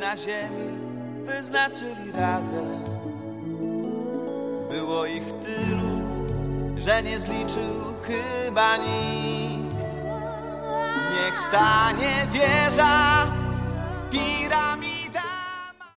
na ziemi wyznaczyli razem. Było ich tylu, że nie zliczył chyba nikt. Niech stanie wieża piramid.